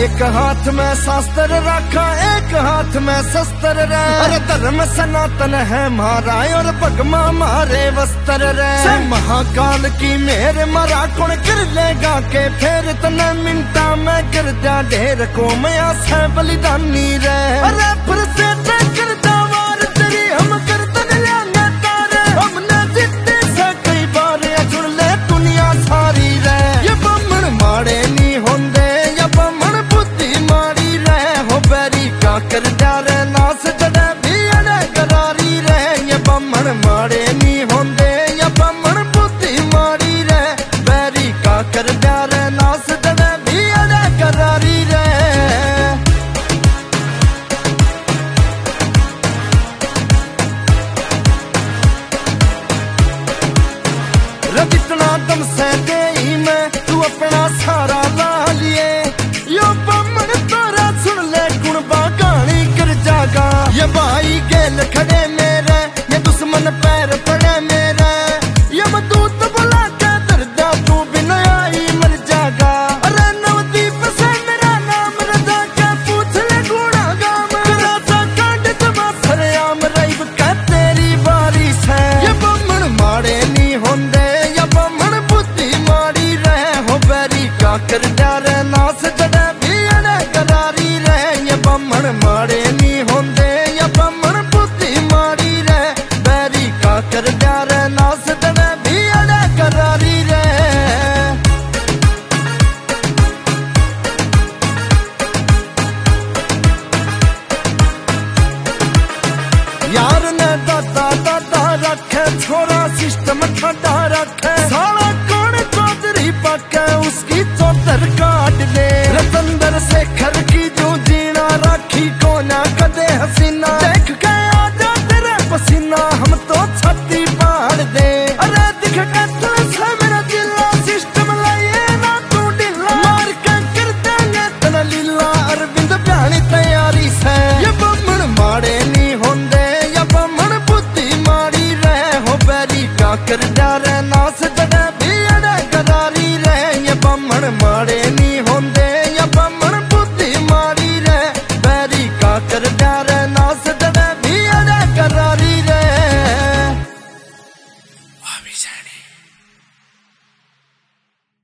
एक हाथ में शास्त्र रखा, एक हाथ में शस्त्र रे। अरे धर्म सनातन है मारा और भगमा मारे वस्त्र रे। महाकाल की मेरे मरा कौन कर लेगा के फिर इतने मिनटा में कर दिया ढेर को मैं से बलिदानी रे। अरे फिर से कर वार तेरी हम करतन लेंगे तारे। हमने जितने से कई बार जुड़ ले दुनिया सारी रे। ये बमन मारे नहीं होंदे कर डारे नास जड़े भी अड़े करारी रे। ये बमन मारे नहीं होंदे या बमन बुद्धि मारी रे। बैरी का कर डारे नास जड़े भी अड़े करारी रे। जितना दम से दे मैं तू अपना सारा ला लिए। यो बमन तोरा सुन ले गुण बागानी कर जागा। ये भाई गेल खड़े मेरे, ये दुश्मन पैर पड़े मेरे। ये मदूत बुला के दर्दा तू बिना आई मर जागा। अरे नवदीप से मेरा नाम रजा के पूछ ले गुणा गाम। राजा कांड जमा सरेआम राइब का तेरी बारिश है। ये बमन मारे नहीं होंदे या बमन बुद्धि मारी रहे हो। बैरी का कर डारे नास जड़े भी अड़े करारी रे। ये बमन मारे नहीं होंदे या बमन बुद्धि मारी रहे। बैरी का कर डारे नास जड़े भी अड़े करारी रे। यार ने दादा दादा रखे छोरा सिस्टम ठंडा रखे। साला कौन चौधरी पके उसकी चौधर काट दे। रतंदर शेखर की जो जीना राखी को ना कदे हसीना। देख के आजा तेरे पसीना हम तो छाती पाड़ दे। अरे दिख के से मेरा जिला सिस्टम लाइए ना तू ढिला। मार के कर देंगे तना लीला अरविंद प्यानी तैयारी से। ये बमन मारे नहीं होंदे या बमन बुद्धि मारी रहे हो। बैरी का कर डारे नास जड़े भी अड़े करारी रे। ये बमन मारे नहीं होंदे